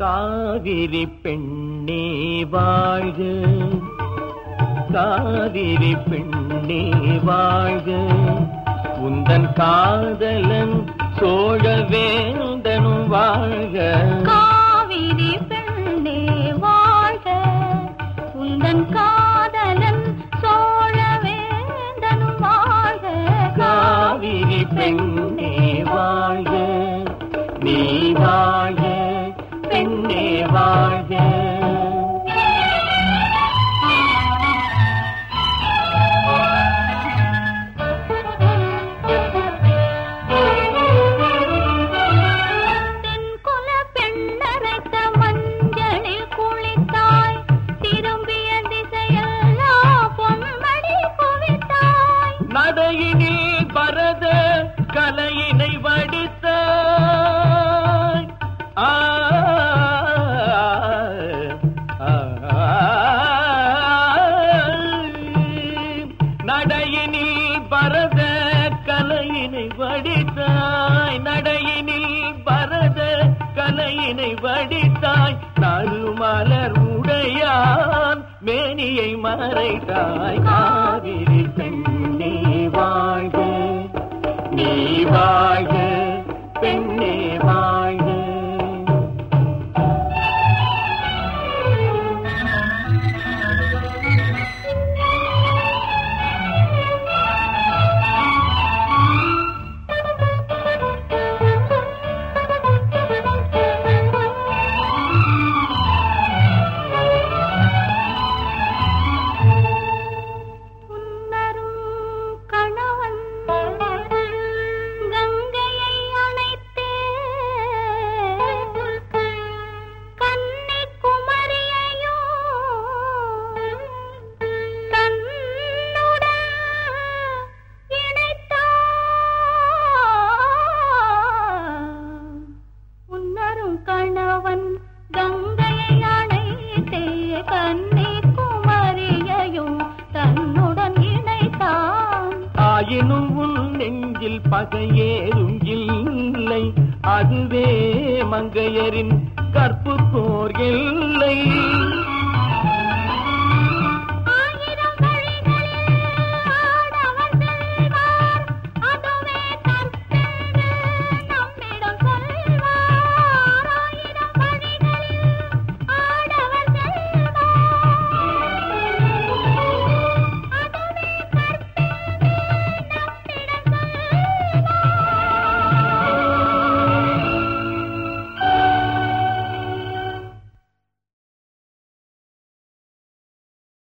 காவிரி பெண்ணே வாழ்க, காவிரி பெண்ணே வாழ்க, உந்தன் காதலன் சோழவேந்தனும் வாழ்க. காவிரி பெண்ணே வாழ்க, உந்தன் காதலன் சோழவேந்தனும் வாழ்க. காவிரி பெண்ணே வாழ்க, நீ வாழ்க பெண்ணே வாழ்க. தென்குல பெண்ணரைத்த மஞ்சளில் குளித்தாய், திரும்பிய திசையெல்லாம் பொன்மடி குவித்தாய். நடையினில் பரத கலையினை வடித்தாய். நடையினில் பரத கலையினை வடித்தாய், நடையினில் பரத கலையினை வடித்தாய். நறுமலர் உடையான் மேனியை மறைத்தாய். காவிரி பெண்ணே வாழ்க, நீ வாழ்க பெண்ணே வாழ்க. கணவன் கங்கையை அணைத்தே கன்னிகுமரியையும் தன்னுடன் இணைத்தான். ஆயினும் உன் நெஞ்சில் பகையேறும் இல்லை, அதுவே மங்கையரின் கற்புக்கோர் எல்லை.